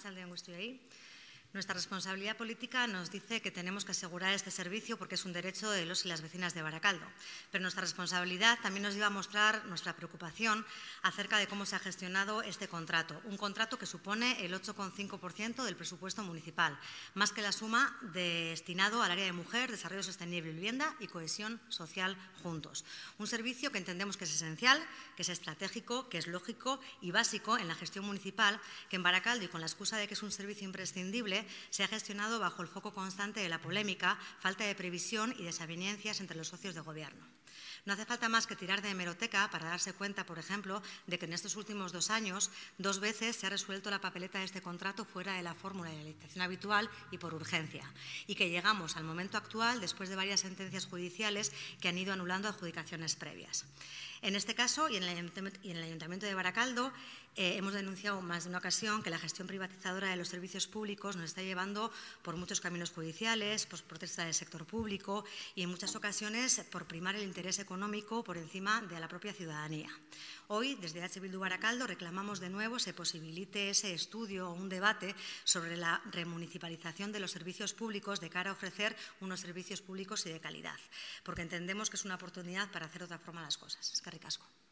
Arratsalde on guztioi. Nuestra responsabilidad política nos dice que tenemos que asegurar este servicio porque es un derecho de los y las vecinas de Baracaldo. Pero nuestra responsabilidad también nos lleva a mostrar nuestra preocupación acerca de cómo se ha gestionado este contrato. Un contrato que supone el 8,5% del presupuesto municipal, más que la suma destinado al área de mujer, desarrollo sostenible y vivienda y cohesión social juntos. Un servicio que entendemos que es esencial, que es estratégico, que es lógico y básico en la gestión municipal, que en Baracaldo, y con la excusa de que es un servicio imprescindible, se ha gestionado bajo el foco constante de la polémica, falta de previsión y desavenencias entre los socios de gobierno. No hace falta más que tirar de hemeroteca para darse cuenta, por ejemplo, de que en estos últimos 2 años, 2 veces se ha resuelto la papeleta de este contrato fuera de la fórmula de la licitación habitual y por urgencia, y que llegamos al momento actual después de varias sentencias judiciales que han ido anulando adjudicaciones previas. En este caso, y en el Ayuntamiento de Baracaldo, hemos denunciado más de una ocasión que la gestión privatizadora de los servicios públicos nos está llevando por muchos caminos judiciales, por protesta del sector público y en muchas ocasiones por primar el interés económico por encima de la propia ciudadanía. Hoy, desde H. Bildu Baracaldo, reclamamos de nuevo se posibilite ese estudio o un debate sobre la remunicipalización de los servicios públicos de cara a ofrecer unos servicios públicos y de calidad, porque entendemos que es una oportunidad para hacer de otra forma las cosas. Eskerrik asko.